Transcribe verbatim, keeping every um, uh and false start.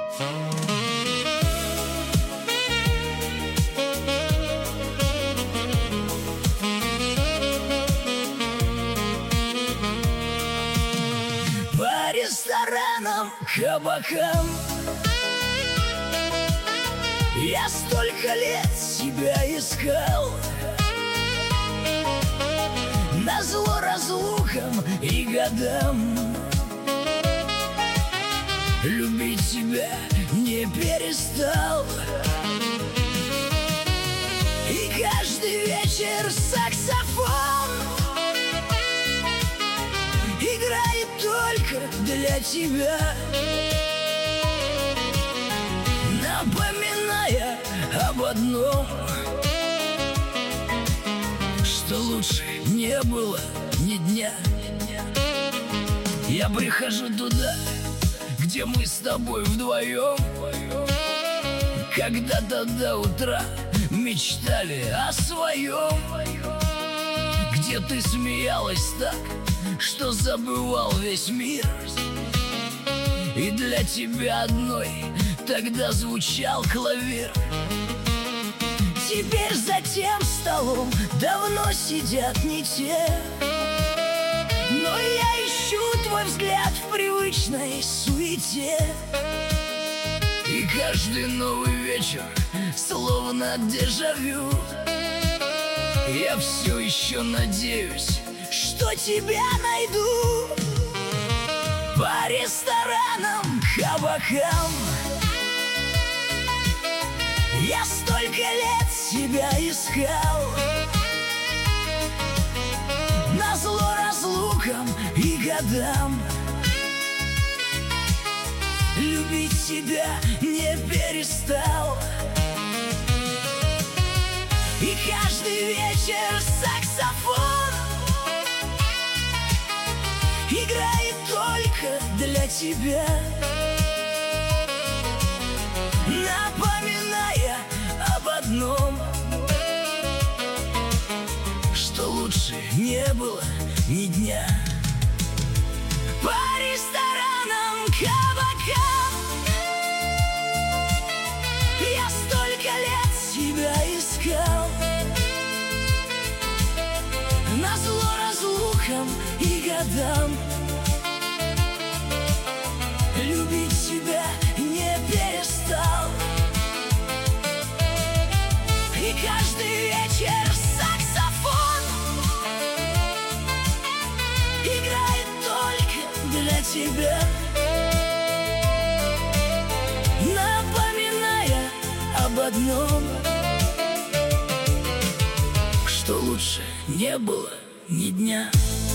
По ресторанам, кабакам я столько лет себя искал, назло разлукам и годам. Любить тебя не перестал, и каждый вечер саксофон играет только для тебя, напоминая об одном, что лучше не было ни дня. Я прихожу туда, где мы с тобой вдвоем когда-то до утра мечтали о своем, где ты смеялась так, что забывал весь мир, и для тебя одной тогда звучал клавир. Теперь за тем столом давно сидят не те, но я ищу твой взгляд в привычной суете. И каждый новый вечер словно дежавю, я все еще надеюсь, что тебя найду. По ресторанам, кабакам я столько лет себя искал, назло разлукам и годам. Любить тебя не перестал, и каждый вечер саксофон играет только для тебя, напоминая об одном, что лучше не было ни дня. По ресторанам, кабакам я столько лет себя искал, назло разлукам и годам. Любить тебя не перестал, и каждый вечер саксофон играет только для тебя, напоминая об одном, что лучше не было ни дня.